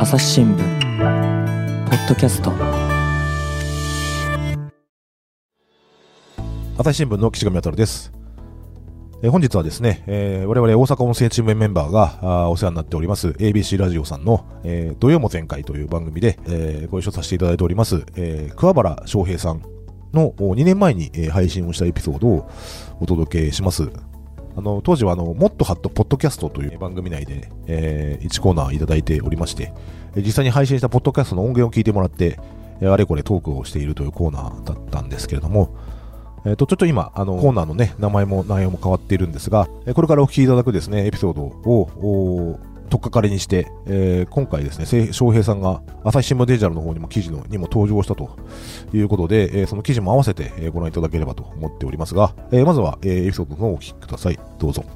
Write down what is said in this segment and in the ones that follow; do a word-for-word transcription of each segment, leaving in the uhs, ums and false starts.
朝日新聞ポッドキャスト。 朝日新聞の岸上渉です。えー、本日はですね、えー、我々大阪音声チームメンバーがあお世話になっております エービーシー ラジオさんの、えー、土曜も全開という番組で、えー、ご一緒させていただいております、えー、桑原翔平さんのにねんまえに、えー、配信をしたエピソードをお届けします。あの当時はあのもっとハットポッドキャストという番組内で、えー、いちコーナーいただいておりまして、実際に配信したポッドキャストの音源を聞いてもらって、あれこれトークをしているというコーナーだったんですけれども、えー、とちょっと今あのコーナーの、ね、名前も内容も変わっているんですが、これからお聞きいただくですねエピソードを取っかかりにして、えー、今回ですね翔平さんが朝日新聞デジタルの方にも記事のにも登場したということで、えー、その記事も合わせて、えー、ご覧いただければと思っておりますが、えー、まずは、えー、エピソードの方をお聞きください。どうぞ。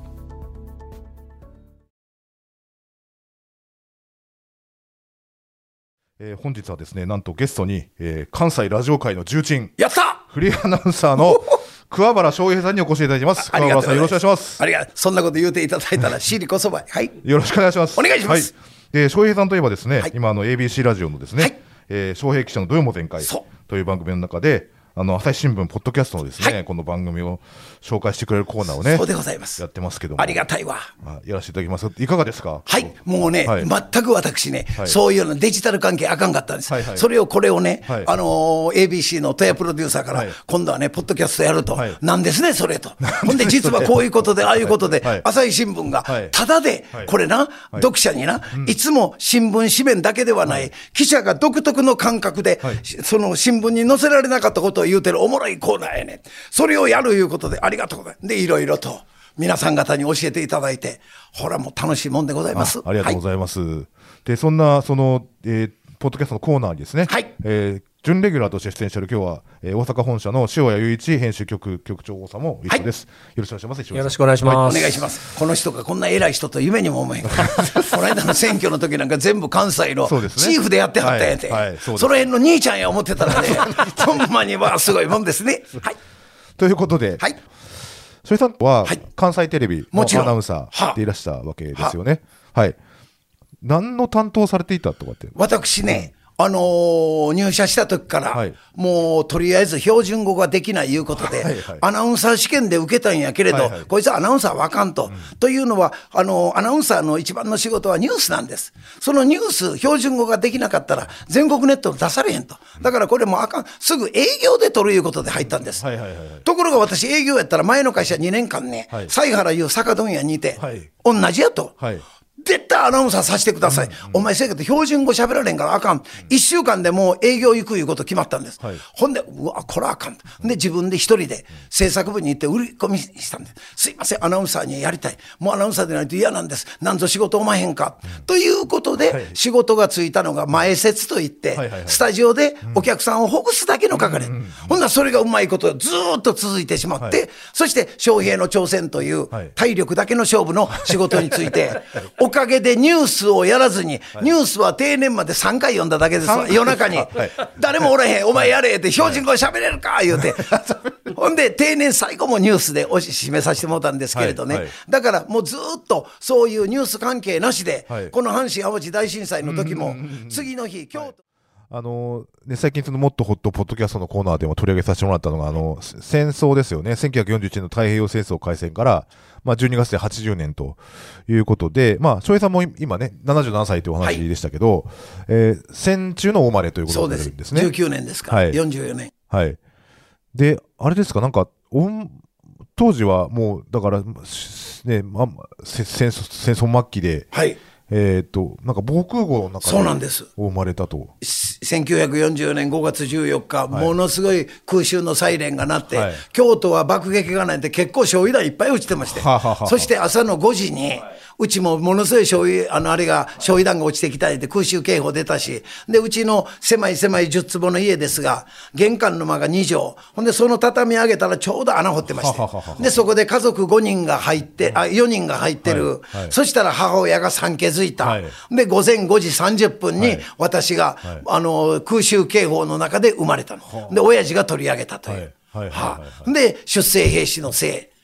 えー、本日はですねなんとゲストに、えー、関西ラジオ界の重鎮やったフリーアナウンサーの桑原翔平さんにお越しいただいています。桑原さんよろしくお願いします。 ありがとう。そんなこと言うていただいたらシリこそばい、はい、 よろしくお願いします。 お願いします。 はい、えー、翔平さんといえばですね、はい、今あの エービーシー ラジオのですね、はい、えー、翔平記者の土曜も全開という番組の中であの朝日新聞ポッドキャストのですね、はい、この番組を紹介してくれるコーナーをねそうでございますやってますけども、 ありがたいわ。 やらせていただきます。いかがですか？ はいもうね、はい、全く私ね、はい、そういうのデジタル関係あかんかったんです、はいはい、それをこれをね、はい、あのー、エービーシー の戸谷プロデューサーから、はい、今度はねポッドキャストやると、はい、なんですねそれとほんで実はこういうことでああいうことで、はい、朝日新聞がただで、はい、これな、はい、読者にな、はい、いつも新聞紙面だけではない、はい、記者が独特の感覚で、はい、その新聞に載せられなかったことを言うてるおもろいコーナーやね。それをやるいうことでありがとうございます。でいろいろと皆さん方に教えていただいて、ほらもう楽しいもんでございます。 あ, ありがとうございます、はい、でそんなその、えー、ポッドキャストのコーナーにですね、はい、えー準レギュラーとして出演している今日は、えー、大阪本社の塩谷雄一編集局局長さんも一緒です、はい、よろしくお願いします。 よろしくお願いします、 はい、お願いします。この人がこんな偉い人と夢にも思えんからこの間の選挙の時なんか全部関西のチーフでやってはったんやて、はいはい、 そ, その辺の兄ちゃんや思ってたらねほんまにはすごいもんですね、はい、 ということで、はい、翔平さんは関西テレビのアナウンサーでいらしたわけですよね。はい、何の担当されていたとかって。 私ね、あのー、入社した時から、はい、もうとりあえず標準語ができないいうことで、はいはい、アナウンサー試験で受けたんやけれど、はいはい、こいつはアナウンサーはあかんと、うん、というのはあのー、アナウンサーの一番の仕事はニュースなんです。そのニュース標準語ができなかったら全国ネット出されへんと。だからこれもあかん、すぐ営業で取るいうことで入ったんです、はいはいはいはい、ところが私営業やったら前の会社にねんかんね、はい、犀原いう酒問屋にいて、はい、同じやと、はい、絶対アナウンサーさせてください、うんうん、お前せやけど標準語喋られんからあかん、うん、いっしゅうかんでもう営業行くいうこと決まったんです、はい、ほんでうわこれあかん、うん、で自分で一人で制作部に行って売り込みしたんです。すいませんアナウンサーにやりたい、もうアナウンサーでないと嫌なんです、なんぞ仕事おまへんか、うん、ということで、はい、仕事がついたのが前説といって、はいはいはい、スタジオでお客さんをほぐすだけの係、うんうんうん、ほんならそれがうまいことずーっと続いてしまって、はい、そして翔平の挑戦という体力だけの勝負の仕事について、はい、おかげでニュースをやらずに、はい、ニュースは定年までさんかい読んだだけですわ、夜中に、はい、誰もおらへん、お前やれって標準語喋れるか言うて、はい、ほんで定年最後もニュースでおし締めさせてもらったんですけれどね、はいはい、だからもうずっとそういうニュース関係なしで、はい、この阪神・淡路大震災の時も次の日京都、はい、 あのね、最近そのもっとホットポッドキャストのコーナーでも取り上げさせてもらったのがあの戦争ですよね。せんきゅうひゃくよんじゅういちねんの太平洋戦争開戦から、まあ、じゅうにがつではちじゅうねんということで、まあ、翔平さんも今ねななじゅうななさいというお話でしたけど、はい、えー、戦中のお生まれということになるんですね。 そうです、じゅうきゅうねんですか、はい、よんじゅうよねん、 はい、であれですか、なんか当時はもうだから、ね、まあ、戦争、戦争末期で、はい、えー、となんか防空壕の中で生まれたと。 せんきゅうひゃくよんじゅうねんごがつじゅうよっか、はい、ものすごい空襲のサイレンが鳴って、はい、京都は爆撃がないんで結構焼夷弾いっぱい落ちてまして、はははそして朝のごじに、はい、うちもものすごい焼夷あのあれが焼夷弾が落ちてきたりで空襲警報出たし、でうちの狭い狭いじゅっつぼの家ですが玄関の間がにじょう、ほんでその畳上げたらちょうど穴掘ってまして、はははでそこで家族ごにんが入ってあよにんが入ってる、はいはい、そしたら母親が産気づいた、はい、で午前ごじさんじゅっぷんに私が、はいはい、あの空襲警報の中で生まれたの、はあ、で親父が取り上げたという、はいはいはいはい、で出征兵士のせい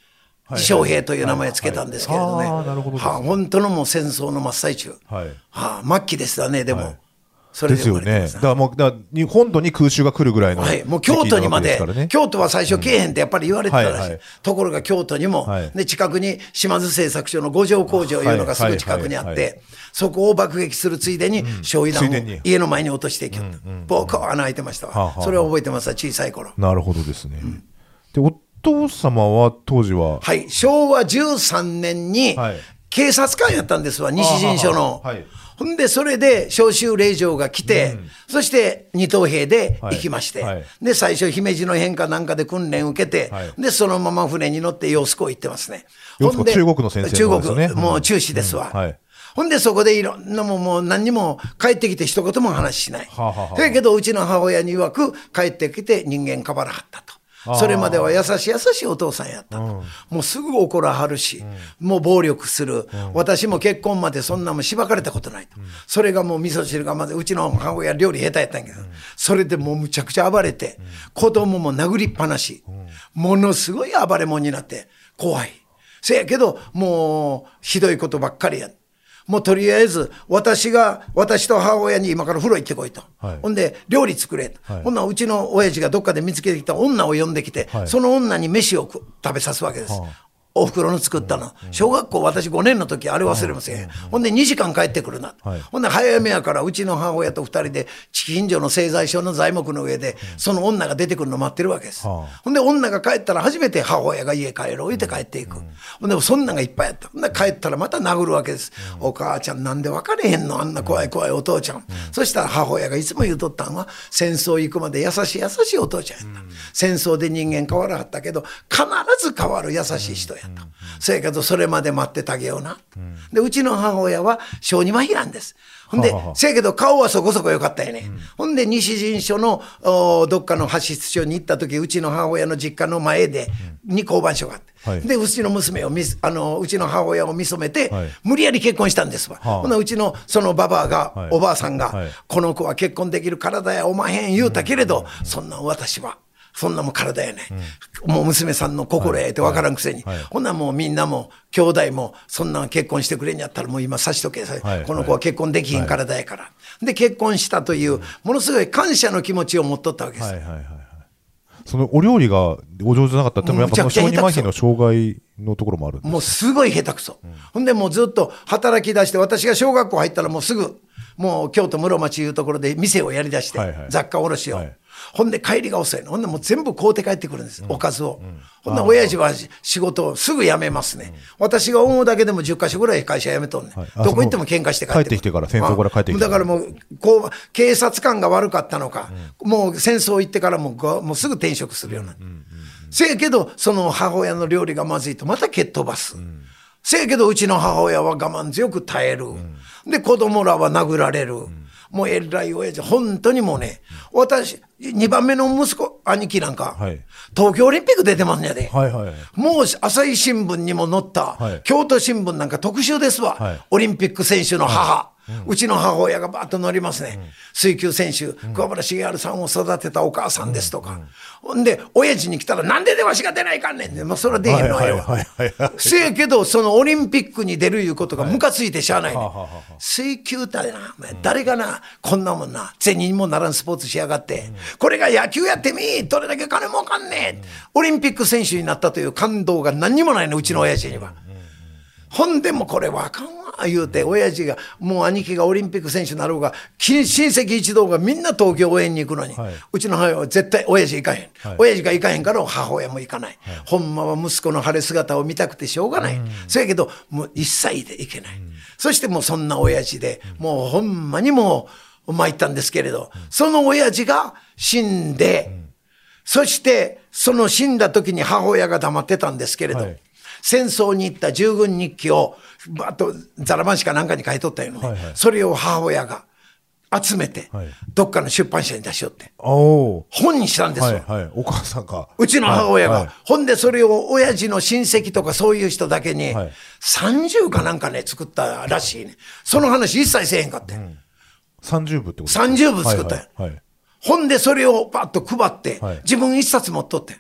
将兵という名前つけたんですけれどね、 はいはいはい、あーなるほどですね。 はあ、本当のもう戦争の真っ最中、 はい、 はあ、末期でしたね。でも、はい、それでですよね。だからもうだから本土に空襲が来るぐらいの、 はい、もう京都にまで、ね、京都は最初来えへんってやっぱり言われてたらしい、うんはいはい、ところが京都にも、はい、で近くに島津製作所の五条工場いうのがすぐ近くにあって、はいはいはいはい、そこを爆撃するついでに焼夷弾を家の前に落としていきよった、うんうん、ボコ穴開いてましたわ、はあはあ、それを覚えてますわ、小さい頃。 なるほどですね、うん、でお父様は当時は、 はい、しょうわじゅうさんねんに警察官やったんですわ、西陣署の。はい、ほんでそれで召集令状が来て、うん、そして二等兵で行きまして、はいはい、で最初姫路の変化なんかで訓練受けて、はい、でそのまま船に乗って揚子港行ってますね。 揚子港、中国の先生のですね。 中国もう中止ですわ、うんはい、ほんでそこでいろんなもんもう何にも帰ってきて一言も話しない。はあはあ、だけどうちの母親に曰く帰ってきて人間変わらはったと。それまでは優しい優しいお父さんやったと、うん、もうすぐ怒らはるし、うん、もう暴力する、うん、私も結婚までそんなもんしばかれたことないと、うん、それがもう味噌汁がまずうちの母親料理下手やったんやけど、うん、それでもうむちゃくちゃ暴れて、うん、子供も殴りっぱなし、うん、ものすごい暴れ者になって怖い。せやけどもうひどいことばっかりや。もうとりあえず私が私と母親に今から風呂行ってこいと、はい、ほんで料理作れと、はい、ほんなうちの親父がどっかで見つけてきた女を呼んできて、はい、その女に飯を食べさすわけです、はあ、お袋の作ったの、うん、小学校私ごねんの時あれ忘れません、うん、ほんでにじかん帰ってくるな、はい、ほんで早めやからうちの母親とふたりで近所の製材所の材木の上で、うん、その女が出てくるの待ってるわけです、はあ、ほんで女が帰ったら初めて母親が家帰ろう言って帰っていく、うん、ほんでそんなんがいっぱいやった。ほんで帰ったらまた殴るわけです、うん、お母ちゃんなんで別れへんのあんな怖い怖いお父ちゃん、うん、そしたら母親がいつも言うとったんは戦争行くまで優しい優しいお父ちゃんやった、うん、戦争で人間変わらはったけど必ず変わる優しい人やった、うんうん、そやけどそれまで待っててあげような、うん、でうちの母親は小児麻痺なんです。ほんで、ははせやけど顔はそこそこ良かったよね、うん、ほんで西陣署のどっかの派出所に行った時うちの母親の実家の前で、うん、に交番所があって、はい、でうちの娘をみあのうちの母親を見初めて、はい、無理やり結婚したんですわ、はあ、ほんでうちのそのババアが、はい、おばあさんが、はい、この子は結婚できる体やおまへん言うたけれど、うんうんうん、そんな私はそんなもん体やね、うん、もう娘さんの心やって分からんくせに、はいはい、ほんなもうみんなも兄弟もそんな結婚してくれんやったらもう今さしとけ、はい、この子は結婚できひん体やから、はい、で結婚したというものすごい感謝の気持ちを持っとったわけです、はいはいはいはい、 そのお料理がお上手じゃなかったってもやっぱその小児麻痺の障害のところもあるんです、 もうすごい下手くそ、うん、ほんでもうずっと働き出して私が小学校入ったらもうすぐもう京都室町いうところで店をやりだして、はいはい、雑貨卸を、はい、ほんで帰りが遅いの。ほんでもう全部買うて帰ってくるんです、うん、おかずを、うん、ほんで親父は仕事をすぐ辞めますね、うん、私が思うだけでもじゅっかしょぐらい会社辞めとんね、はい、どこ行っても喧嘩して帰ってくる。 帰ってきてから戦争から帰ってきてだからもうこう警察官が悪かったのか、うん、もう戦争行ってからもう、もうすぐ転職するような、うんうんうん、せやけどその母親の料理がまずいとまた蹴っ飛ばす、うん、せやけどうちの母親は我慢強く耐える、うん、で子供らは殴られる、うん、もうえらい親父本当にもうね、私にばんめの息子兄貴なんか、はい、東京オリンピック出てますんやで、はいはいはい、もう朝日新聞にも載った、はい、京都新聞なんか特集ですわ、はい、オリンピック選手の母、はい、うん、うちの母親がバーッと乗りますね、うん、水球選手、うん、桑原茂治さんを育てたお母さんですとか、うんうん、ほんで親父に来たらなんででわしが出ないかんねんって、まあ、それは出へんのよ、せやけどそのオリンピックに出るいうことがムカついてしゃあないね、はい、水球ってな、うん、誰がなこんなもんな銭にもならんスポーツしやがって、うん、これが野球やってみどれだけ金儲かんねん、うん、オリンピック選手になったという感動が何にもないのうちの親父には、うんうんうん、ほんでもこれはあかんわ言うて親父がもう兄貴がオリンピック選手になろうが親戚一同がみんな東京応援に行くのに、はい、うちの母親は絶対親父行かへん、はい、親父が行かへんから母親も行かない、はい、ほんまは息子の晴れ姿を見たくてしょうがない、うん、そやけどもう一切で行けない、うん、そしてもうそんな親父で、うん、もうほんまにもう参ったんですけれど、うん、その親父が死んで、うん、そしてその死んだ時に母親が黙ってたんですけれど、はい、戦争に行った従軍日記をバッとザラ版紙かなんかに書いとったよね、はいはい、それを母親が集めて、はい、どっかの出版社に出しよって本にしたんですよ、 はいはい、お母さんがうちの母親が、はいはい、ほんでそれを親父の親戚とかそういう人だけに、はい、さんじゅうかなんかね作ったらしいね。その話一切せえへんかって、うん、 さんじゅうぶってことさんじゅうぶ作ったよ、はいはいはい、ほんでそれをパッと配って、はい、自分一冊持っとって、はい、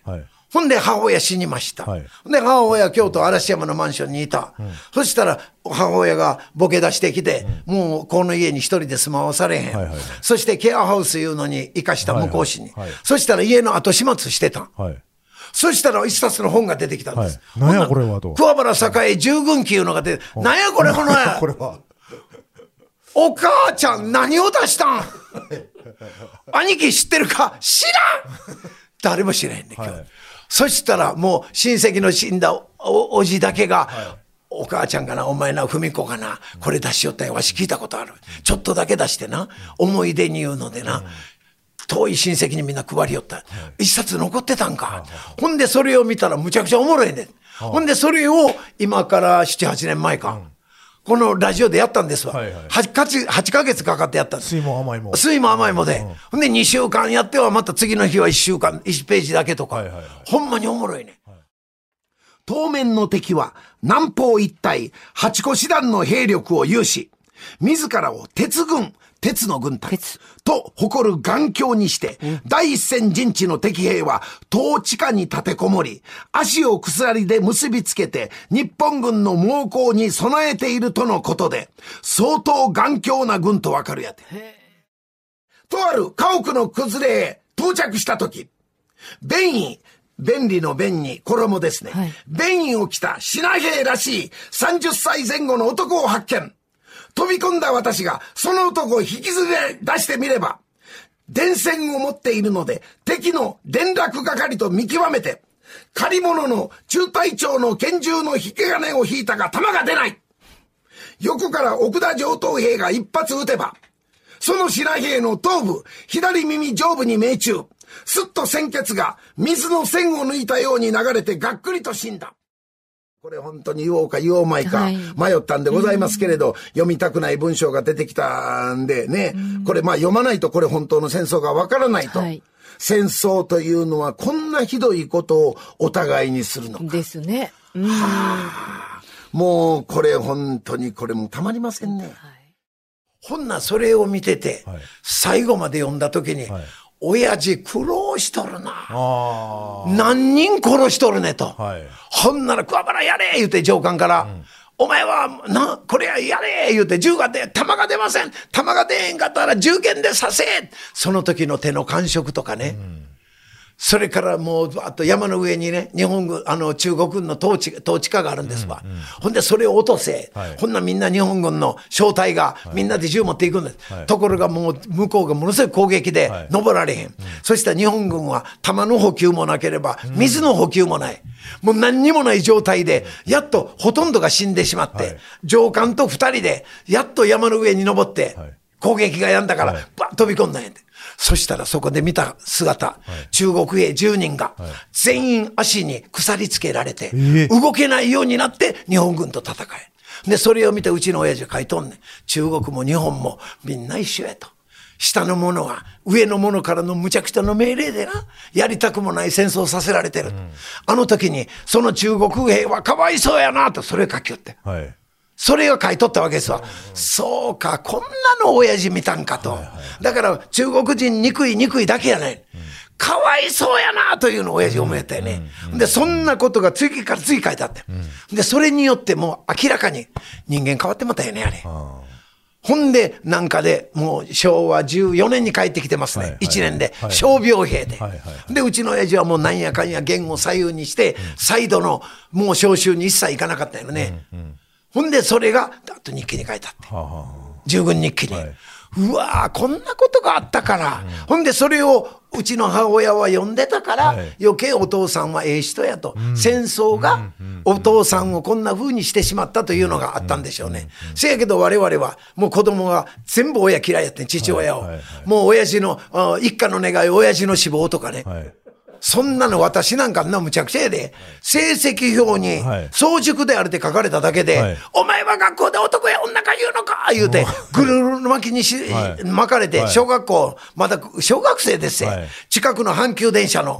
ほんで母親死にました、 はい、 で母親京都嵐山のマンションにいた、うん、そしたら母親がボケ出してきて、うん、もうこの家に一人で住まわされへん、はいはいはい、そしてケアハウスいうのに生かした向こう市に、はいはいはい、そしたら家の後始末してた、はい、そしたら一冊の本が出てきたんです、 はい、何やこれはと桑原栄従軍記いうのが出て、何やこれこのこれはお母ちゃん何を出したん兄貴知ってるか知らん誰も知らへんね、今日、はい、そしたらもう親戚の死んだ お, おじだけが、はい、お母ちゃんかなお前な文子かなこれ出しよったよわし聞いたことある、うん、ちょっとだけ出してな思い出に言うのでな、うん、遠い親戚にみんな配りよった、はい、一冊残ってたんか、はい、ほんでそれを見たらむちゃくちゃおもろいねん、はい、ほんでそれを今からななはちねんまえか、うんこのラジオでやったんですわ、はいはい、8, はちかげつかかってやったんです。 酸いも甘いも酸いも甘いもで、うん、ほんでにしゅうかんやってはまた次の日はいっしゅうかんいちページだけとか、はいはいはい、ほんまにおもろいね、はい、当面の敵は南方一帯八個師団の兵力を有し自らを鉄軍鉄の軍隊と誇る頑強にして、うん、第一線陣地の敵兵は統地下に立てこもり足を鎖で結びつけて日本軍の猛攻に備えているとのことで相当頑強な軍とわかるやて。とある家屋の崩れへ到着した時便衣便利の便に衣ですね、はい、便衣を着た品兵らしいさんじゅっさいぜん後の男を発見。飛び込んだ私がその男を引きずり出してみれば電線を持っているので敵の連絡係と見極めて借り物の中隊長の拳銃の引き金を引いたが弾が出ない。横から奥田上等兵が一発撃てばその品兵の頭部左耳上部に命中。すっと鮮血が水の線を抜いたように流れてがっくりと死んだ。これ本当に言おうか言おうまいか迷ったんでございますけれど、はい、読みたくない文章が出てきたんでね、うん、これまあ読まないとこれ本当の戦争がわからないと、はい、戦争というのはこんなひどいことをお互いにするのかですね、うん、 はあ、もうこれ本当にこれもたまりませんね、はい、ほんなそれを見てて、はい、最後まで読んだ時に、はい、親父苦労しとるな。何人殺しとるねと。はい、ほんなら桑原やれ言うて上官から、うん、お前はなこれやれ言うて銃が出弾が出ません弾が出へんかったら銃剣で刺せ。その時の手の感触とかね、うん、それからもうあと山の上にね日本軍あの中国軍の統治統治下があるんですわ、うんうん、ほんでそれを落とせ、はい、ほんなみんな日本軍の小隊がみんなで銃持っていくんです、はい、ところがもう向こうがものすごい攻撃で登られへん、はい、そしたら日本軍は弾の補給もなければ水の補給もない、もう何にもない状態でやっとほとんどが死んでしまって、はい、上官と二人でやっと山の上に登って攻撃がやんだからバッ飛び込んだんやて。そしたらそこで見た姿、はい、中国兵じゅうにんが全員足に鎖つけられて、動けないようになって日本軍と戦え。で、それを見てうちの親父が書いとんねん。中国も日本もみんな一緒やと。下の者は上の者からの無茶苦茶の命令でな、やりたくもない戦争させられてる。うん、あの時にその中国兵はかわいそうやなとそれ書きよって。はい、それを書いとったわけですわ。そうか、こんなの親父見たんかと。はいはい、だから中国人憎い憎いだけやない。うん、かわいそうやなというのを親父思えたよね。うんうん、で、そんなことが次から次書いてあって。うん、で、それによってもう明らかに人間変わってもたよね、あれ。ほんで、なんかで、もう昭和じゅうよねんに帰ってきてますね。はいはい、いちねんで。はい、傷病兵で、はいはい。で、うちの親父はもうなんやかんや言を左右にして、うん、再度のもう召集に一切行かなかったよね。うんうん、ほんで、それが、あと日記に書いてあって。はあはあ、従軍日記に。はい、うわー、こんなことがあったから。うん、ほんで、それを、うちの母親は読んでたから、はい、余計お父さんはええ人やと。うん、戦争がお父さんをこんな風にしてしまったというのがあったんでしょうね。うん、せやけど我々は、もう子供が全部親嫌いやってん、父親を。はいはいはい、もう親父の、一家の願い、親父の死亡とかね。はい、そんなの私なんかなむちゃくちゃやで。成績表に早熟であるって書かれただけで、はい、お前は学校で男や女か言うのか言うて、ぐるぐる巻きにし、はい、巻かれて、小学校、まだ小学生ですよ。はい、近くの阪急電車の、はい、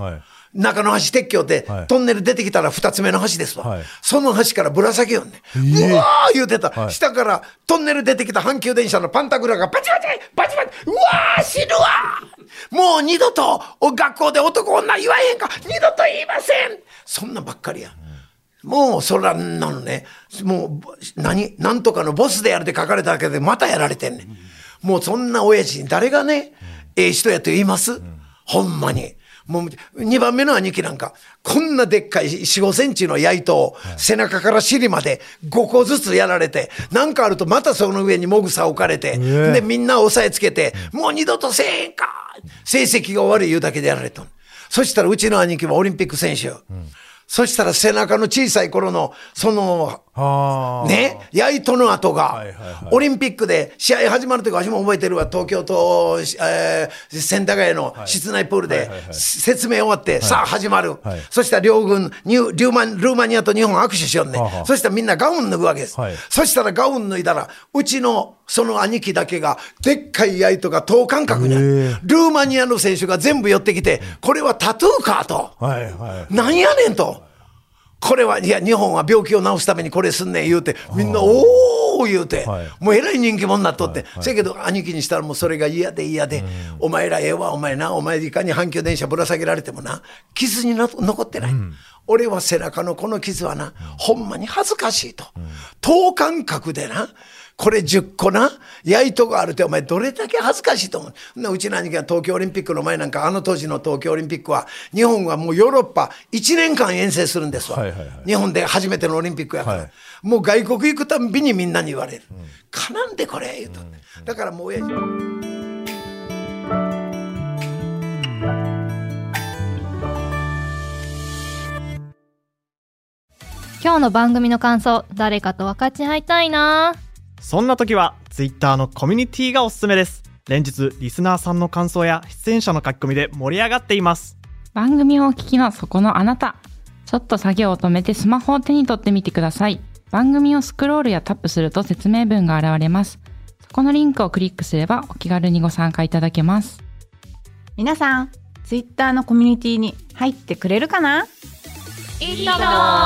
中の橋鉄橋で、はい、トンネル出てきたら二つ目の橋ですわ、はい、その橋からぶら下げよんね、えー、うわー言うてた、はい、下からトンネル出てきた阪急電車のパンタグラがバチバチバチバチ、うわー死ぬわー、もう二度と学校で男女言わへんか、二度と言いません、そんなんばっかりや、うん、もうそらなのね、もう何なんとかのボスでやるって書かれただけでまたやられてんねん、うん、もうそんな親父に誰がね、うん、ええ人やと言います、うん、ほんまにもうにばんめの兄貴なんかこんなでっかいよん、ごセンチの矢糸を背中から尻までごこずつやられて、なんかあるとまたその上にもぐさ置かれて、でみんな押さえつけて、もう二度とせえへんか、成績が悪い言うだけでやられた。そしたらうちの兄貴もオリンピック選手、うん、そしたら背中の小さい頃のそのね、やいとの跡が、はいはいはい、オリンピックで試合始まるとき私も覚えてるわ、東京と、えー、千駄ヶ谷の室内プールで説明終わって、はいはいはい、さあ始まる、はい、そしたら両軍ニュルーマルーマニアと日本握手しよんね、ははそしたらみんなガウン脱ぐわけです、はい、そしたらガウン脱いだらうちのその兄貴だけがでっかいやいとが等間隔にある、ルーマニアの選手が全部寄ってきて、これはタトゥーかと、はいはい、なんやねんと、これはいや日本は病気を治すためにこれすんねん言うて、みんなおー言うて、はい、もうえらい人気者になっとって、はいはい、せやけど兄貴にしたらもうそれが嫌で嫌で、お前らええわお前な、お前いかに阪急電車ぶら下げられてもな傷にな残ってない、うん、俺は背中のこの傷はな、うん、ほんまに恥ずかしいと、うん、等間隔でなこれじゅっこなやいとがあるって、お前どれだけ恥ずかしいと思う。うちの兄貴が東京オリンピックの前なんか、あの当時の東京オリンピックは日本はもうヨーロッパいちねんかん遠征するんですわ、はいはいはい、日本で初めてのオリンピックやから、はい、もう外国行くたんびにみんなに言われる、うん、かなんでこれ言うと、うん、だからもう親父今日の番組の感想、誰かと分かち合いたいな。 そんな時は Twitter のコミュニティがおすすめです。連日リスナーさんの感想や出演者の書き込みで盛り上がっています。 番組をお聞きのそこのあなた、ちょっと作業を止めてスマホを手に取ってみてください。番組をスクロールやタップすると説明文が現れます。そこのリンクをクリックすればお気軽にご参加いただけます。 皆さん Twitter のコミュニティに入ってくれるかな。 いいとも。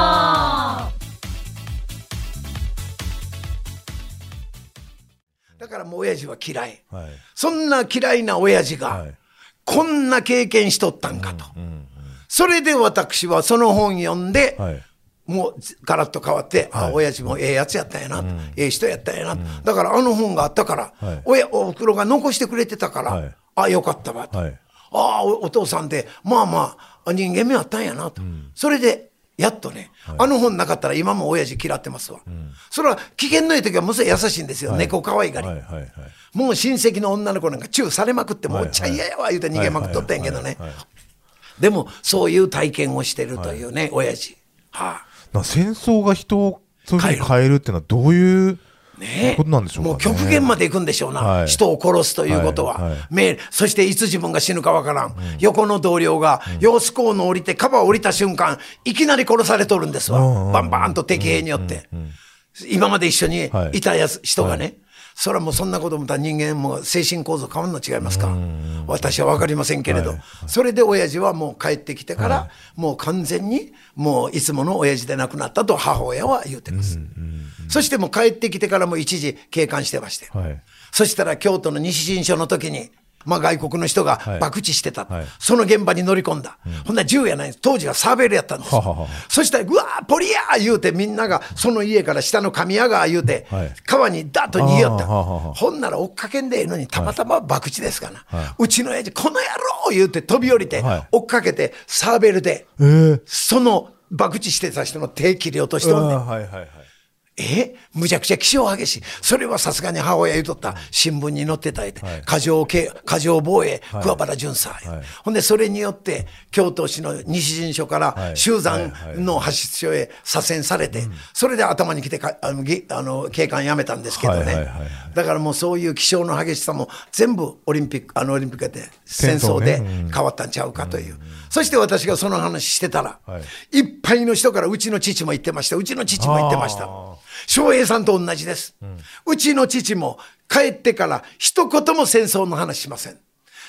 だからもう親父は嫌い、はい、そんな嫌いな親父が、はい、こんな経験しとったんかと、うんうんうん、それで私はその本読んで、はい、もうガラッと変わって、はい、あ親父もええやつやったんやな、うん、ええ人やったんやな、うん、だからあの本があったから、はい、親おふくろが残してくれてたから、はい、あよかったわと、はい、あ お, お父さんってまあまあ人間味あったんやなと、うん、それでやっとね、はい、あの本なかったら今も親父嫌ってますわ、うん、それは機嫌のいい時はむす優しいんですよ、はい、猫可愛がり、はいはいはい、もう親戚の女の子なんかチューされまくってもうおっちゃん嫌やわ言うて逃げまくっとったんやけどね、でもそういう体験をしてるというね、はい、親父、はあ、な戦争が人をそういうふうに変えるっていうのはどういうね、ことなんでしょうかね。 もう極限まで行くんでしょうな、はい、人を殺すということは、はいはい、そしていつ自分が死ぬかわからん、うん、横の同僚が、うん、揚子江の降りてカバー降りた瞬間いきなり殺されとるんですわ、うん、バンバンと敵兵によって、うんうんうん、今まで一緒にいたやつ、はい、人がね、はい、それはもうそんなこと思ったら人間も精神構造変わるの違いますか、うん、私は分かりませんけれど、はいはい、それで親父はもう帰ってきてから、はい、もう完全にもういつもの親父で亡くなったと母親は言ってます、うんうんうん、そしてもう帰ってきてからも一時警官してまして、はい、そしたら京都の西陣所の時にまあ、外国の人が爆打してた、はいはい、その現場に乗り込んだ、うん、ほんなら銃やない、当時はサーベルやったんです。はははそしたらうわーポリヤー言うてみんながその家から下の神谷川言うて、はい、川にダッと逃げよった。ほんなら追っかけんでええのにたまたま爆打ですから、はい、うちの親父この野郎言うて飛び降りて、はい、追っかけてサーベルで、えー、その爆打してた人の手切り落としておんねん。はいはいはい、えむちゃくちゃ気性激しい。それはさすがに母親言うとった新聞に載ってたり、はい、過剰過剰防衛、はい、桑原巡査、はい、ほんでそれによって京都市の西陣所から周山の派出所へ左遷されて、はいはいはい、それで頭に来てかあのあの警官辞めたんですけどね、はいはいはいはい、だからもうそういう気性の激しさも全部オリンピックあのオリンピックで戦争で変わったんちゃうかという、うん、そして私がその話してたら、はい、いっぱいの人からうちの父も言ってました、うちの父も言ってました。翔平さんと同じです、うん、うちの父も帰ってから一言も戦争の話しません。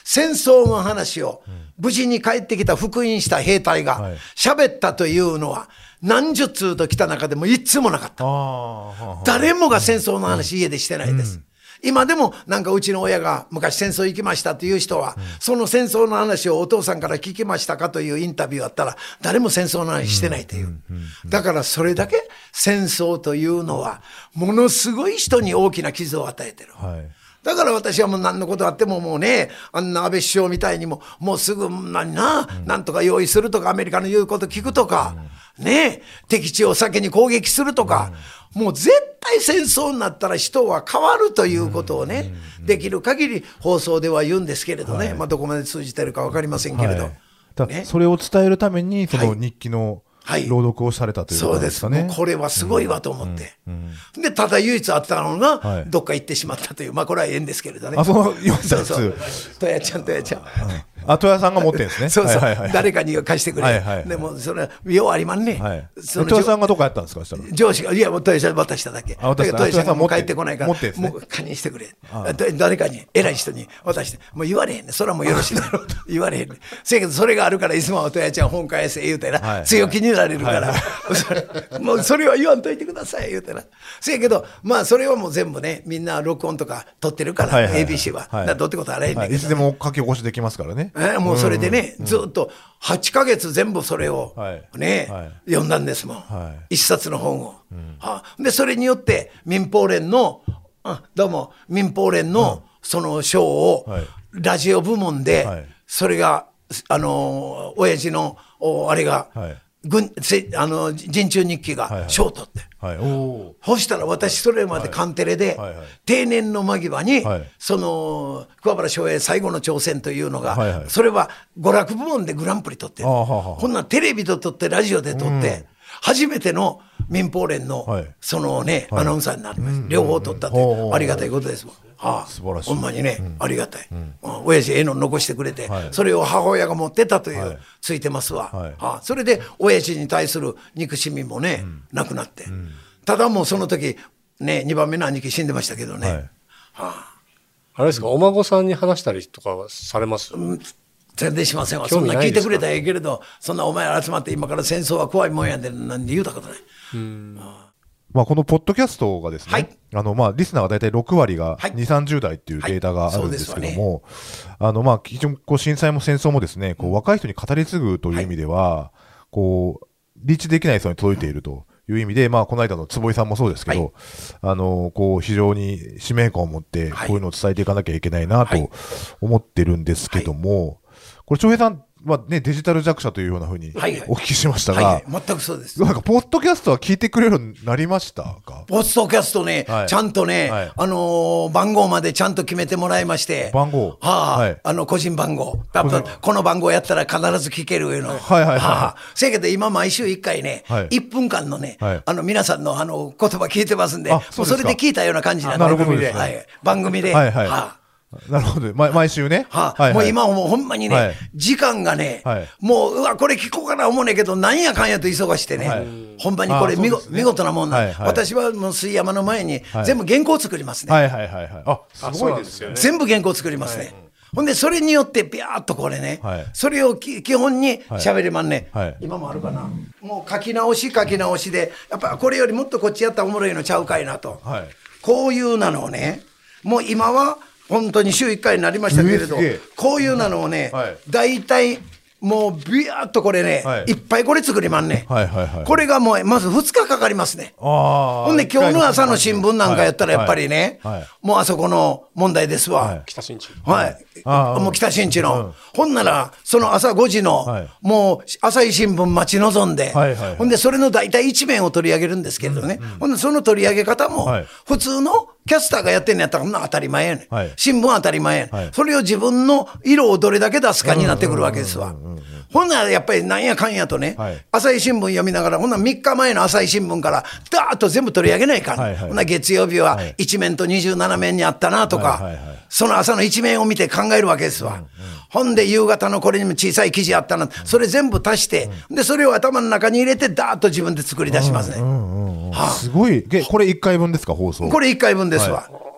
戦争の話を無事に帰ってきた復員した兵隊が喋ったというのは何十通と来た中でも一通もなかった。誰もが戦争の話家でしてないです。今でもなんかうちの親が昔戦争行きましたという人は、その戦争の話をお父さんから聞きましたかというインタビューあったら誰も戦争の話してないという。だからそれだけ戦争というのはものすごい人に大きな傷を与えてる。だから私はもう何のことあってももうね、あんな安倍首相みたいにももうすぐ何な、なんとか用意するとかアメリカの言うこと聞くとか、ね、敵地を先に攻撃するとか、もう絶対戦争になったら人は変わるということをね、できる限り放送では言うんですけれどね、まあどこまで通じてるか分かりませんけれど。 だそれを伝えるためにその日記の、朗読をされたということですかね。 そうです。これはすごいわと思って。で、ただ唯一あったのが、どっか行ってしまったという、まあこれは縁ですけれどね。 あ、そのよんさつ。 とやちゃんとやちゃん。 あ、とやさんが持ってるんですね。 そうそう。誰かに貸してくれ。でも、それは、ようありまんね。 とやさんがどこやったんですか、 上司が、いや、もうとやちゃん渡しただけ。 あ、渡した。 とやちゃんがもう帰ってこないから、 もう貸にしてくれ。誰かに、偉い人に渡して。もう言われへんね。それはもうよろしいね。言われへんね。せやけど、それがあるから、いつもはとやちゃん本返せ言うてな。強気になれるから。もうそれは言わんといてください言うてな。せやけどまあそれはもう全部ねみんな録音とか撮ってるから、エービーシー は、はい、だどうってことはないんだけど、 いつでも書き起こしできますからね。 えもうそれでね、うん、ずっとはちかげつ全部それをね、はい、読んだんですもん、はい、一冊の本を、うんはあ、でそれによって民放連のあどうも民放連のその賞を、はい、ラジオ部門で、はい、それがあの親父のあれが、はい軍あの陣中日記が賞を取って、はいはいはい、そしたら私それまでカンテレで、はいはいはい、定年の間際に、はい、その桑原翔平最後の挑戦というのが、はいはい、それは娯楽部門でグランプリ取ってる。こんなテレビで撮ってラジオで撮って、うん、初めての民放連の、はい、そのね、はい、アナウンサーになります、うん、両方取ったってありがたいことですもん。はあ、素晴らしい。ほんまにね、うん、ありがたい、うん、親父ええの残してくれて、はい、それを母親が持ってたという、はい、ついてますわ、はいはあ、それで親父に対する憎しみもね、うん、なくなって、うん、ただもうその時ねにばんめの兄貴死んでましたけどね、はいはあ、あれですかお孫さんに話したりとかされます？ うん全然しませんわ。そんな聞いてくれたらええけれどそんなお前ら集まって今から戦争は怖いもんやでなんて言うたことない。うんまあ、このポッドキャストがですね、はい、あのまあリスナーが大体ろくわりがにじゅう、さんじゅう代っていうデータがあるんですけども、はいはいね、あのまあ非常にこう震災も戦争もですね、こう若い人に語り継ぐという意味では、はい、こうリーチできない人に届いているという意味で、まあこの間の坪井さんもそうですけど、はい、あのこう非常に使命感を持ってこういうのを伝えていかなきゃいけないなと思ってるんですけども、はい、これ長平さんまあね、デジタル弱者というようなふうにお聞きしましたが、はいはいはいはい、 全くそうです。 なんかポッドキャストは聞いてくれるようになりましたか？ ポッドキャストね、はい、ちゃんとね、はい、あのー、番号までちゃんと決めてもらいまして、 番号、 はあ、はい、あの個人番号、やっぱこの番号やったら必ず聞けるいうの、はいはいはい、 はあ、せやけど今毎週いっかいね、はい、いっぷんかんのね、はい、あの皆さんのあの言葉聞いてますんで、もうそれで聞いたような感じなんで、番組で、はい、番組で、はいはいはあなるほど、ま、毎週ね、 はあはいはい、もう今もうほんまにね、はい、時間がね、はい、もううわこれ聞こうかな思うねんけどなんやかんやと忙してね、はい、ほんまにこれ見ご、ね、見事なもんな、はいはい、私はもう水山の前に全部原稿作りますね、 はいはいはいはい、あすごいですよね全部原稿作りますね、はい、ほんでそれによってビャーっとこれね、はい、それをき基本に喋れまんね、はい、今もあるかなもう書き直し書き直しでやっぱこれよりもっとこっちやったらおもろいのちゃうかいなと、はい、こういうなのをねもう今は本当に週いっかいになりましたけれど、こういうなのをね、はい、大体もうビヤーっとこれね、はい、いっぱいこれ作りまんね、はいはいはい、これがもうまずふつかかかりますね。あほんで今日の朝の新聞なんかやったらやっぱりね、はいはいはい、もうあそこの問題ですわ、はい、 北新地、 はい、もう北新地の、うん、ほんならその朝ごじの、はい、もう朝日新聞待ち望んで、はいはいはい、ほんでそれの大体一面を取り上げるんですけどね、うんうん、ほんでその取り上げ方も、はい、普通のキャスターがやってんのやったらこんな当たり前やねん、はい、新聞は当たり前やねん、はい、それを自分の色をどれだけ出すかになってくるわけですわ。ほんならやっぱりなんやかんやとね、はい、朝日新聞読みながらほんならみっかまえの朝日新聞からダーッと全部取り上げないかん、はいはい、ほんなら月曜日はいち面とにじゅうなな面にあったなとか、はいはいはい、その朝の一面を見て考えるわけですわ、うんうん、ほんで夕方のこれにも小さい記事あったな、うん、それ全部足して、うん、でそれを頭の中に入れてダーッと自分で作り出しますね、うんうんうんはあ、すごいこれいっかいぶんですか放送これいっかいぶんですわ、はい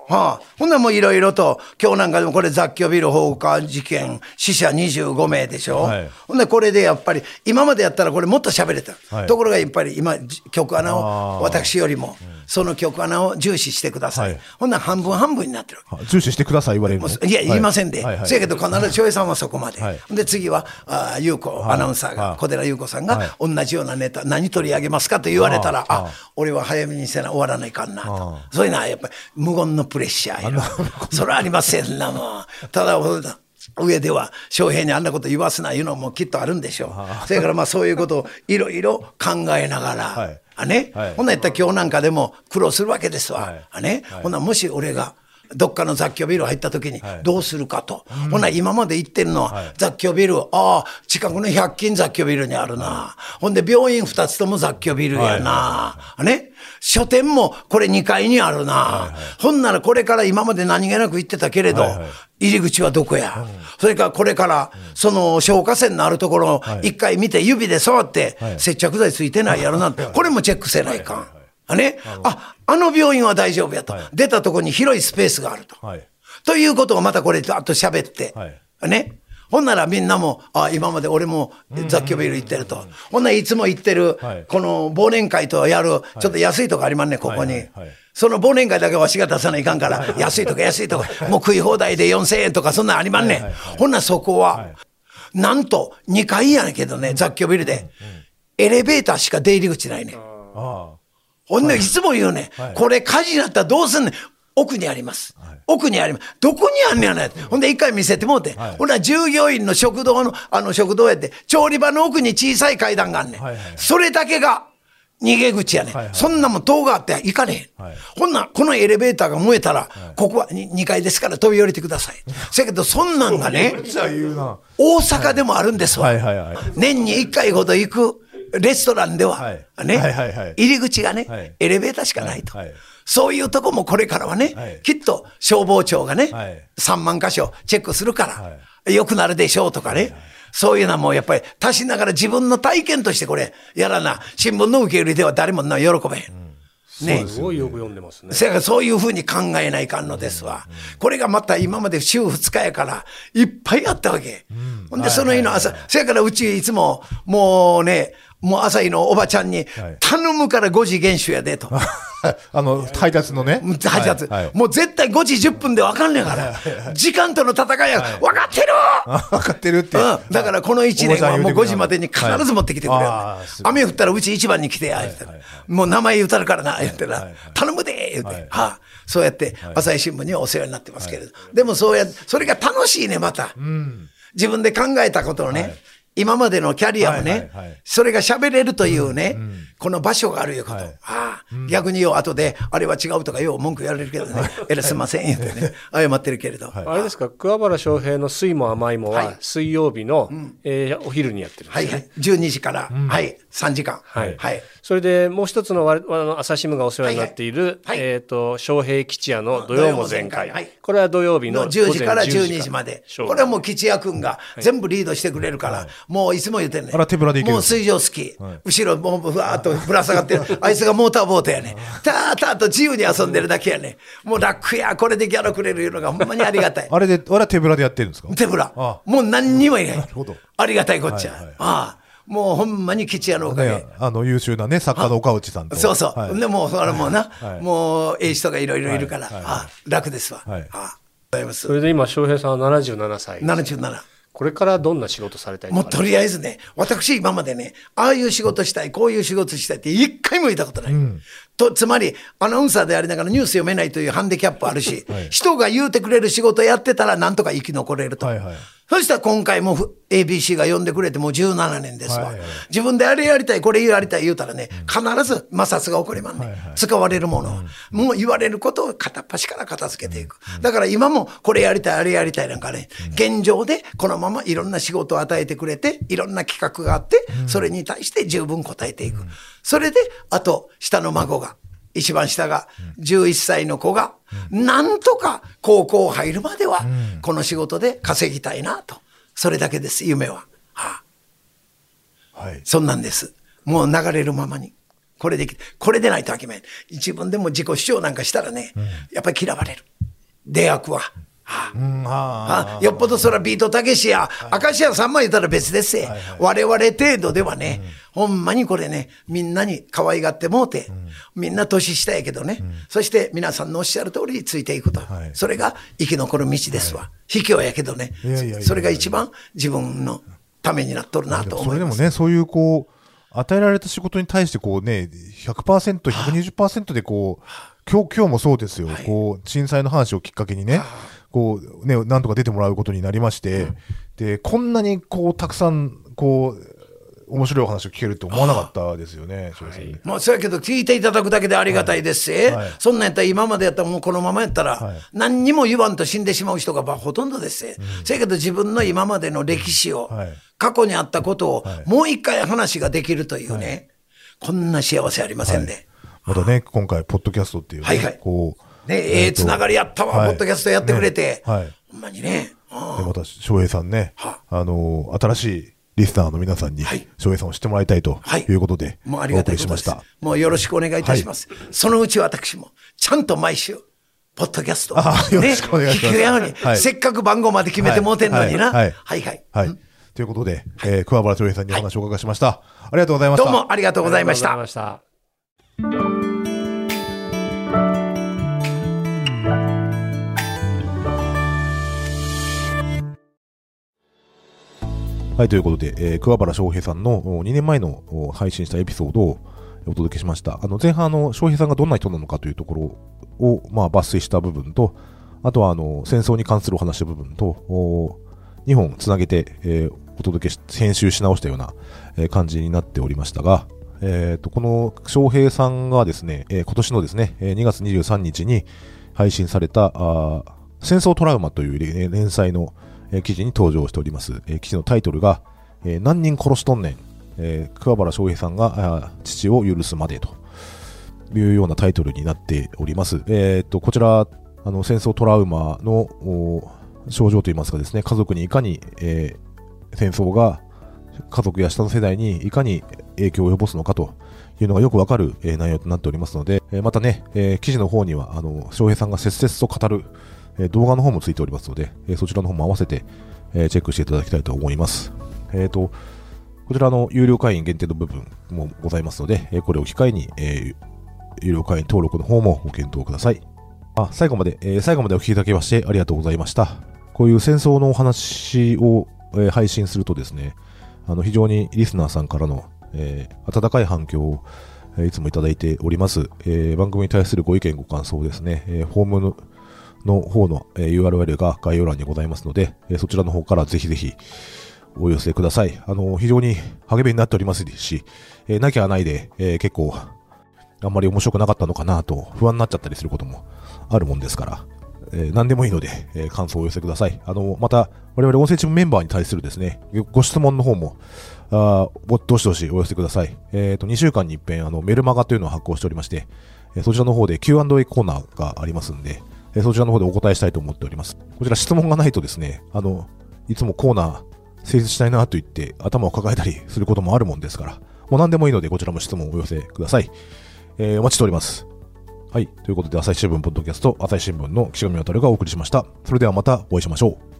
はあ、ほんならもういろいろと、今日なんかでもこれ雑居ビル放火事件、死者にじゅうごめいでしょ。はい、ほんでこれでやっぱり、今までやったらこれもっと喋れた。はい、ところがやっぱり今、局アナを私よりも、その局アナを重視してください。はい、ほんなら半分半分になってる。 重視してください言われるの？ いや、言いませんで。はいはいはい、せやけど必ず翔平さんはそこまで。はい、で次は、あ優子アナウンサーが、はい、小寺優子さんが、はい、同じようなネタ、何取り上げますかと言われたら、あ、俺は早めにせな終わらないかんなと。そういうのはやっぱり無言のプレッシャーや。それはありませんな、もう。ただ、上では翔平にあんなこと言わすないうのもきっとあるんでしょう。それからまあそういうことをいろいろ考えながら、はい、あね、はい、ほんなやったら今日なんかでも苦労するわけですわ。はい、あね、はい、ほんなもし俺がどっかの雑居ビル入った時にどうするかと。はい、ほな今まで行ってるのは雑居ビル、ああ、近くのひゃっ均雑居ビルにあるな。はい、ほんで病院ふたつとも雑居ビルやな。はい、ね。書店もこれにかいにあるな。はいはい、ほんならこれから今まで何気なく行ってたけれど、はいはい、入り口はどこや。うん、それからこれからその消火栓のあるところを一回見て指で触って接着剤ついてないやろな。これもチェックせないかん。はいはいはい、あね、あ、あの病院は大丈夫やと。はい、出たところに広いスペースがあると。はい、ということをまたこれあと喋って。はい、ね。ほんならみんなも、あ、今まで俺も雑居ビル行ってると。ほんならいつも行ってる、この忘年会とやる、ちょっと安いとこありますね、ここに。はいはいはい、その忘年会だけわしが出さないかんから、安いとか安いとか、もう食い放題でよんせんえんとかそんなんありまんねん。はいはいはい、ほんならそこは、はい、なんとにかいやねんけどね、雑居ビルで。エレベーターしか出入り口ないねん。ほんで、いつも言うね、はい、これ火事になったらどうすんねん。奥にあります。はい、奥にあります。どこにあんねやねん。ほんで一回見せてもうて。はい、ほんなら従業員の食堂の、あの食堂やって、調理場の奥に小さい階段があんねん。はいはいはい、それだけが逃げ口やねん。はいはい、そんなもん塔があって行かねえん。はい、ほんならこのエレベーターが燃えたら、はい、ここは に, にかいですから飛び降りてください。せやけどそんなんがね、大阪でもあるんですわ。はいはいはいはい、年にいっかいほど行くレストランでは、はいねはいはいはい、入り口がね、はい、エレベーターしかないと。はいはい、そういうとこもこれからはね、はい、きっと消防庁がね、はい、さんまん箇所チェックするから、はい、良くなるでしょうとかね、はいはい、そういうのはもうやっぱり足しながら自分の体験としてこれやらな、新聞の受け売りでは誰もな喜べへん。うんね、 すごいよく読んでますね。 そういうふうに考えないかんのですわ。うんうん、これがまた今まで週ふつかやからいっぱいあったわけ。うん、ほんでその日の朝、はいはいはい、せやからうちいつももうね、もう朝日のおばちゃんに、頼むからごじ厳守やでと。 あの、配達のね。 配達、はいはい。もう絶対ごじじゅっぷんで分かんねえから。はいはいはい、時間との戦いや、はい、分かってる分かってるって、うん。 だからこのいちねんはもうごじまでに必ず持ってきてくれる、はい。雨降ったらうち一番に来てや、言って、はいはいはい、もう名前言うたるからな、言ってな。はいはいはい、頼むで言って、はいはい、はあ。そうやって朝日新聞にはお世話になってますけれど。はい、でもそうや、それが楽しいね、また。うん、自分で考えたことをね。はい、今までのキャリアもね、はいはいはい、それが喋れるというね、うんうん、この場所があるいうこと。はい、ああ、うん、逆によう後で、あれは違うとかよう文句言われるけどね、えらすいません言ってね、謝ってるけれど。 はい、あれですか、桑原翔平の水も甘いもは、水曜日の、はいえー、お昼にやってるんですね。 はいはい。じゅうにじから、うん、はい、さんじかん。はい。はい、 それでもう一つのあの朝日新聞がお世話になっている、はいはい、えっ、ー、と、翔平吉也の土曜も全開。はい、これは土曜日のじゅうじからじゅうにじまで。これはもう吉也くんが全部リードしてくれるから、はい、もういつも言ってるあら手ぶらで行けるもう水上スキー、はい、後ろもうふわーっとぶら下がってるあいつがモーターボートやねたーたーと自由に遊んでるだけやねもう楽やこれでギャラくれるいうのがほんまにありがたいあれであれは手ぶらでやってるんですか手ぶらああもう何にもいない あ, ありがたいこっちゃ、はいはい、ああもうほんまに吉也のおかげ、 ね、あの優秀なね作家の岡内さんとそうそう、 はい、 でもうそれもな、はい、もうええ人がいろいろいるから、はいはい、ああ楽ですわ、はい、ああございます。 それで今翔平さんはななじゅうななさいななじゅうななこれからどんな仕事されたいもうとりあえずね、私今までね、ああいう仕事したい、こういう仕事したいって一回も言ったことない。うん、と、つまり、アナウンサーでありながらニュース読めないというハンディキャップあるし、はい、人が言うてくれる仕事やってたらなんとか生き残れると。はいはい、そしたら今回も エービーシー が呼んでくれてもうじゅうななねんですわ。はいはい、自分であれやりたい、これやりたい言うたらね、必ず摩擦が起こりまんね、はいはい。使われるものを、うん。もう言われることを片っ端から片付けていく。うん、だから今もこれやりたい、あれやりたいなんかね、うん、現状でこのままいろんな仕事を与えてくれて、いろんな企画があって、うん、それに対して十分答えていく。うん、それで、あと、下の孫が、一番下がじゅういっさいの子が、うん、なんとか高校入るまでは、この仕事で稼ぎたいなと。それだけです、夢は。はあ、はい。そんなんです。もう流れるままに。これでき、これでないとあきまへん。自分でも自己主張なんかしたらね、うん、やっぱり嫌われる。 出役は。 はあうんああよっぽどそらビートたけしや明石家さんま言ったら別ですよ、はいはい、我々程度ではね、うん、ほんまにこれねみんなに可愛がってもうて、うん、みんな年下やけどね、うん、そして皆さんのおっしゃる通りについていくと、はい、それが生き残る道ですわ、はい、卑怯やけどねいやいやいやいやそれが一番自分のためになっとるなと思います。 それでもねそういうこう与えられた仕事に対してこうね ひゃくパーセント、ひゃくにじゅっパーセント でこう今日、今日もそうですよ、はい、こう震災の話をきっかけにねこうね、なんとか出てもらうことになりまして、うん、でこんなにこうたくさんこう面白いお話を聞けると思わなかったですよね。 そうですね。まあそうやけど聞いていただくだけでありがたいですし、はいはい、そんなんやったら今までやったらもうこのままやったら、はい、何にも言わんと死んでしまう人がほとんどですし、うん、そやけど自分の今までの歴史を、はい、過去にあったことを、はい、もう一回話ができるというね、はい、こんな幸せありませんね。はい、 またね今回ポッドキャストっていう、ねはいはい、こうねええー、つながりやったわ、はい、ポッドキャストやってくれて、ねはい、ほんまにね。 でまた翔平さんね、あのー、新しいリスナーの皆さんに翔平さんを知ってもらいたいということで、 はい、もうありがたいことです。もうよろしくお願いいたします。はい、そのうち私もちゃんと毎週ポッドキャストを、ね、よろしくお願いします。聞くように、はい、せっかく番号まで決めてもうてんのにな。はいはいはい。はいうん、 ということで、えー、桑原翔平さんにお話をお伺いしました。はい、ありがとうございました。 どうもありがとうございました。 はい、ということで、えー、桑原翔平さんのにねんまえの配信したエピソードをお届けしました。あの前半の翔平さんがどんな人なのかというところを、まあ、抜粋した部分と、あとはあの戦争に関するお話の部分と、にほんつなげて、えー、お届けし、編集し直したような、えー、感じになっておりましたが、えー、とこの翔平さんがですね、えー、今年のですね、にがつにじゅうさんにちに配信されたあ戦争トラウマという連載のえー、記事に登場しております。えー、記事のタイトルが、えー、何人殺しとんねん、えー、桑原翔平さんが父を許すまでというようなタイトルになっております。えー、とこちらあの戦争トラウマの症状といいますかですね、家族にいかに、えー、戦争が家族や下の世代にいかに影響を及ぼすのかというのがよくわかる、えー、内容となっておりますので、えー、またね、えー、記事の方にはあの翔平さんが切々と語る動画の方もついておりますので、そちらの方も合わせてチェックしていただきたいと思います。えーと、こちらの有料会員限定の部分もございますので、これを機会に、えー、有料会員登録の方もご検討ください。あ、最後まで、えー、最後までお聞きいただきましてありがとうございました。こういう戦争のお話を、えー、配信するとですね、あの非常にリスナーさんからの、えー、温かい反響を、えー、いつもいただいております。えー、番組に対するご意見ご感想ですね、えー、ホームのの方の ユーアールエル が概要欄にございますので、そちらの方からぜひぜひお寄せください。あの非常に励みになっておりますし、なきゃないで、えー、結構あんまり面白くなかったのかなと不安になっちゃったりすることもあるもんですから、えー、何でもいいので、えー、感想をお寄せください。あのまた我々音声チームメンバーに対するですねご質問の方もあどしどしお寄せください。えーとにしゅうかんに一遍あのメルマガというのを発行しておりまして、そちらの方で キューアンドエー コーナーがありますんで、そちらの方でお答えしたいと思っております。こちら質問がないとですね、あの、いつもコーナー成立しないなと言って頭を抱えたりすることもあるもんですから、もう何でもいいのでこちらも質問をお寄せください。えー、お待ちしております。はい。ということで、朝日新聞ポッドキャスト、朝日新聞の岸上渉がお送りしました。それではまたお会いしましょう。